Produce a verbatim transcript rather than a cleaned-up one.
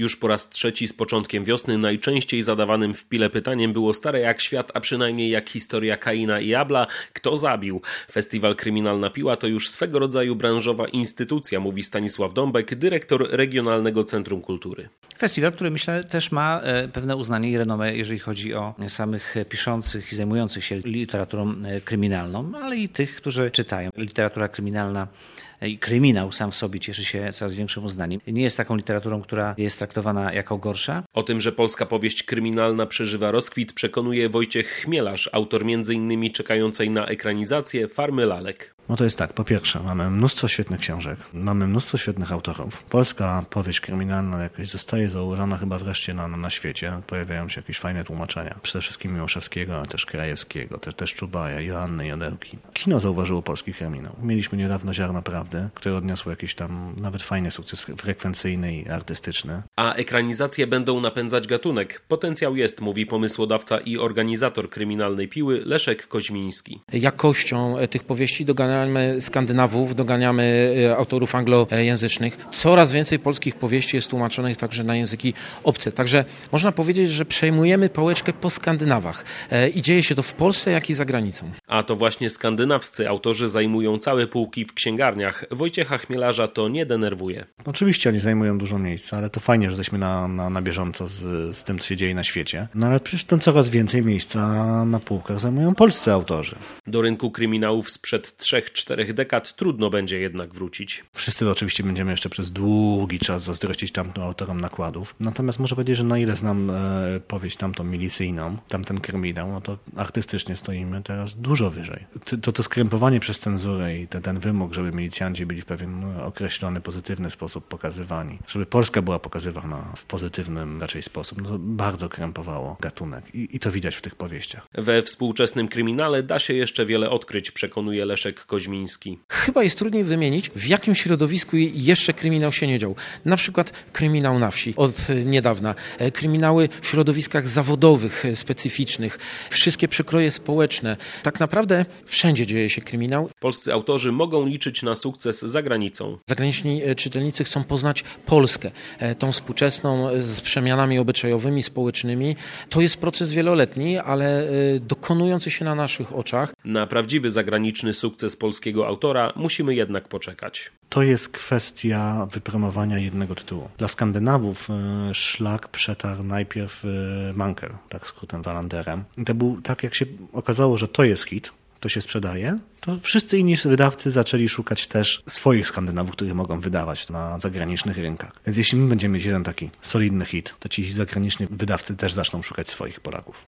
Już po raz trzeci z początkiem wiosny najczęściej zadawanym w Pile pytaniem było stare jak świat, a przynajmniej jak historia Kaina i Abla. Kto zabił? Festiwal Kryminalna Piła to już swego rodzaju branżowa instytucja, mówi Stanisław Dąbek, dyrektor Regionalnego Centrum Kultury. Festiwal, który myślę też ma pewne uznanie i renomę, jeżeli chodzi o samych piszących i zajmujących się literaturą kryminalną, ale i tych, którzy czytają. Literatura kryminalna i kryminał sam w sobie cieszy się coraz większym uznaniem. Nie jest taką literaturą, która jest traktowana jako gorsza. O tym, że polska powieść kryminalna przeżywa rozkwit, przekonuje Wojciech Chmielarz, autor między innymi czekającej na ekranizację Farmy lalek. No to jest tak, po pierwsze mamy mnóstwo świetnych książek, mamy mnóstwo świetnych autorów. Polska powieść kryminalna jakoś zostaje założona chyba wreszcie na, na świecie. Pojawiają się jakieś fajne tłumaczenia. Przede wszystkim Miłoszewskiego, ale też Krajewskiego, też, też Czubaja, Joanny Jodełki. Kino zauważyło polski kryminał. Mieliśmy niedawno Ziarno Prawdy, które odniosło jakiś tam nawet fajny sukces frekwencyjny i artystyczny. A ekranizacje będą napędzać gatunek. Potencjał jest, mówi pomysłodawca i organizator Kryminalnej Piły Leszek Koźmiński. Jakością tych powieści doganiamy Skandynawów, doganiamy autorów anglojęzycznych. Coraz więcej polskich powieści jest tłumaczonych także na języki obce. Także można powiedzieć, że przejmujemy pałeczkę po Skandynawach. I dzieje się to w Polsce, jak i za granicą. A to właśnie skandynawscy autorzy zajmują całe półki w księgarniach. Wojciecha Chmielarza to nie denerwuje. Oczywiście oni zajmują dużo miejsca, ale to fajnie, że jesteśmy na, na, na bieżąco z, z tym, co się dzieje na świecie. No ale przecież tam coraz więcej miejsca na półkach zajmują polscy autorzy. Do rynku kryminałów sprzed trzech, czterech dekad trudno będzie jednak wrócić. Wszyscy oczywiście będziemy jeszcze przez długi czas zazdrościć tamtym autorom nakładów. Natomiast muszę powiedzieć, że na ile znam e, powieść tamtą milicyjną, tamten kryminał, no to artystycznie stoimy teraz dużo wyżej. To, to skrępowanie przez cenzurę i ten, ten wymóg, żeby milicjanci byli w pewien no, określony, pozytywny sposób pokazywani, żeby Polska była pokazywana w pozytywnym raczej sposób, no to bardzo krępowało gatunek i, i to widać w tych powieściach. We współczesnym kryminale da się jeszcze wiele odkryć, przekonuje Leszek Koźmiński. Chyba jest trudniej wymienić, w jakim środowisku jeszcze kryminał się nie dział. Na przykład kryminał na wsi od niedawna, kryminały w środowiskach zawodowych, specyficznych, wszystkie przekroje społeczne. Tak naprawdę wszędzie dzieje się kryminał. Polscy autorzy mogą liczyć na sukces za granicą. Zagraniczni czytelnicy chcą poznać Polskę, tą współczesną, z przemianami obyczajowymi, społecznymi. To jest proces wieloletni, ale dokonujący się na naszych oczach. Na prawdziwy zagraniczny sukces polskiego autora musimy jednak poczekać. To jest kwestia wypromowania jednego tytułu. Dla Skandynawów szlak przetarł najpierw Mankel, tak skrótem Wallanderem. I to był, tak jak się okazało, że to jest hit, to się sprzedaje, to wszyscy inni wydawcy zaczęli szukać też swoich Skandynawów, których mogą wydawać na zagranicznych rynkach. Więc jeśli my będziemy mieć jeden taki solidny hit, to ci zagraniczni wydawcy też zaczną szukać swoich Polaków.